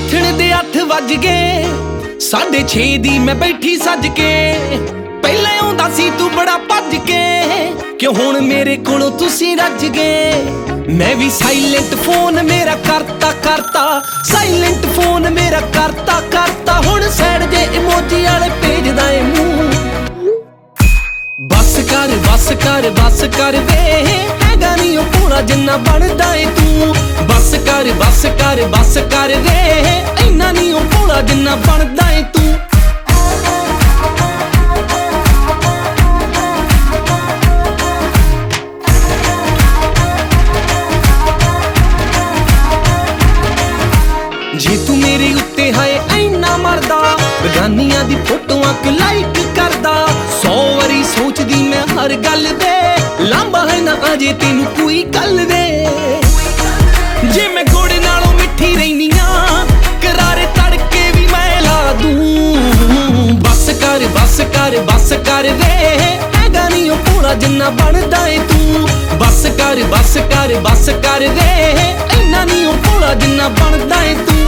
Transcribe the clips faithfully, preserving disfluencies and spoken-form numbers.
ਉੱਠਣ ਦੇ ਅੱਠ ਵੱਜ ਗਏ, ਸਾਢੇ ਛੇ ਦੀ ਮੈਂ ਬੈਠੀ ਸੱਜ ਕੇ। ਪਹਿਲਾਂ ਆਉਂਦਾ ਸੀ ਤੂੰ ਬੜਾ ਭੱਜ ਕੇ, ਕਿਉਂ ਹੁਣ ਮੇਰੇ ਕੋਲੋਂ ਤੁਸੀਂ ਰੱਜ ਗਏ। ਮੈਂ ਵੀ ਸਾਇਲੈਂਟ ਫੋਨ ਮੇਰਾ ਕਰਤਾ ਕਰਤਾ, ਸਾਇਲੈਂਟ ਫੋਨ ਮੇਰਾ ਕਰਤਾ ਕਰਤਾ। ਹੁਣ ਸਾਈਡ ਜੇ ਇਮੋਜੀ ਵਾਲੇ ਭੇਜਦਾ ਏ ਮੂੰਹ। ਬੱਸ ਕਰ ਬੱਸ ਕਰ ਬੱਸ ਕਰ ਵੇ, ਹੈਗਾ ਨੀ ਉਹ ਭੋਲਾ ਜਿੰਨਾ ਬਣਦਾ ਏ ਤੂੰ। ਬੱਸ ਕਰ ਬੱਸ ਕਰ ਬੱਸ ਕਰ ਵੇ, ਇੰਨਾ ਨੀ ਉਹ ਭੋਲਾ ਜਿੰਨਾ ਬਣਦਾ ਏ ਤੂੰ। ਜੇ ਤੂੰ ਮੇਰੇ ਉੱਤੇ ਹਾਏ ਇੰਨਾ ਮਰਦਾ, ਬੇਗਾਨੀਆਂ ਦੀ ਫੋਟੋਆਂ ਕਿ ਲਾਈਕ ਕਰਦਾ। ਸੌ ਵਾਰੀ ਸੋਚਦੀ ਮੈਂ ਹਰ ਗੱਲ ਵੇ, ਲਾਂਬਾ ਹੈ ਨਾ ਅਜੇ ਤੈਨੂੰ ਕੋਈ ਗੱਲ ਵੇ। ਜੇ ਮੈਂ ਗੁੜ ਨਾਲੋਂ ਮਿੱਠੀ ਰਹਿਨੀ ਆਂ, ਕਰਾਰੇ ਤੜਕੇ ਵੀ ਮੈਂ ਲਾ ਦੂੰ। ਬੱਸ ਕਰ ਬੱਸ ਕਰ ਬੱਸ ਕਰ ਵੇ, ਹੈਗਾ ਨੀ ਉਹ ਭੋਲਾ ਜਿੰਨਾ ਬਣਦਾ ਏ ਤੂੰ। ਬੱਸ ਕਰ ਬੱਸ ਕਰ ਬੱਸ ਕਰ ਵੇ, ਇੰਨਾ ਨੀ ਉਹ ਭੋਲਾ ਜਿੰਨਾ ਬਣਦਾ ਏ ਤੂੰ।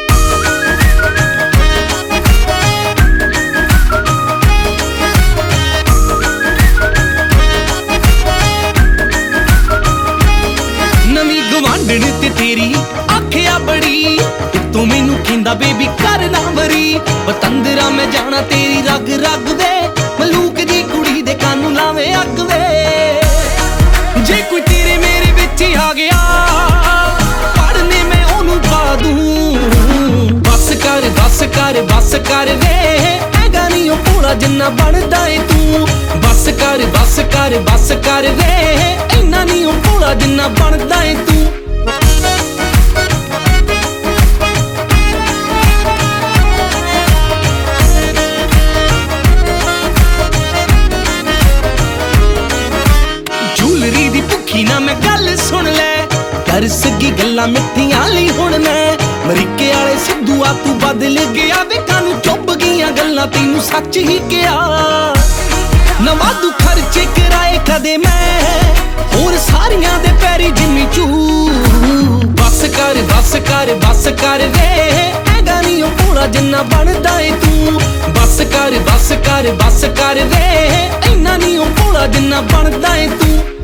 ਨਵੀਂ ਗਵਾਂਢਣ ਤੇ ਤੇਰੀ ਆਖਿਆ ਬੜੀ, ਤੂੰ ਮੈਨੂੰ ਕਹਿੰਦਾ ਬੇਬੀ ਕਰ ਨਾ ਵਰੀ। ਪਤੰਦਰਾ ਮੈਂ ਜਾਣਾ ਤੇਰੀ ਰਗ ਰਗ ਵੇ, ਮਲੂਕ ਦੀ ਕੁੜੀ ਦੇ ਕੰਨ ਲਾਵੇਂ ਅੱਗ ਵੇ। ਜੇ ਕੋਈ ਤੇਰੇ ਮੇਰੇ ਵਿੱਚ ਆ ਗਿਆ, ਪੜਨੇ ਮੈਂ ਉਹਨੂੰ ਪਾ ਦੂੰ। ਬੱਸ ਕਰ ਬੱਸ ਕਰ ਬੱਸ ਕਰ ਵੇ, ਹੈਗਾ ਨੀ ਉਹ ਭੋਲਾ ਜਿੰਨਾ ਬਣਦਾ ਏ ਤੂੰ। ਬੱਸ ਕਰ ਬੱਸ ਕਰ ਬੱਸ ਕਰ ਵੇ, ਇੰਨਾ ਨੀ ਉਹ ਭੋਲਾ ਜਿੰਨਾ ਬਣਦਾ ਏ ਤੂੰ। ਜੂਲਰੀ ਦੀ ਭੁੱਖੀ ਨਾ ਮੈਂ ਗੱਲ ਸੁਣ ਲੈ, ਕਰ ਸਕੀ ਗੱਲਾਂ ਮਿੱਠੀਆਂ ਲਈ ਹੁਣ ਮੈਂ। ਮਰੀਕੇ ਵਾਲੇ ਸਿੱਧੂ ਆ ਤੂੰ ਬਦਲ ਗਿਆ ਵੇ, ਕਾਨੂੰ ਚੁੱਭ ਗਈਆਂ ਗੱਲਾਂ ਤੈਨੂੰ ਸੱਚ ਹੀ ਕਿਹਾ। ਨਾ ਵਾਧੂ ਖਰਚੇ ਕਰਾਏ ਕਦੇ ਮੈਂ, ਹੋਰ ਸਾਰੀਆਂ ਦੇ ਪੈਰੀ ਜਿੰਮੀ ਚੂ। ਬੱਸ ਕਰ ਬੱਸ ਕਰ ਬੱਸ ਕਰ ਵੇ, ਹੈਗਾ ਨੀ ਉਹ ਭੋਲਾ ਜਿੰਨਾ ਬਣਦਾ ਏ ਤੂੰ। ਬੱਸ ਕਰ ਬੱਸ ਕਰ ਬੱਸ ਕਰ ਵੇ, ਇੰਨਾ ਨੀ ਉਹ ਭੋਲਾ ਜਿੰਨਾ ਬਣਦਾ ਏ ਤੂੰ।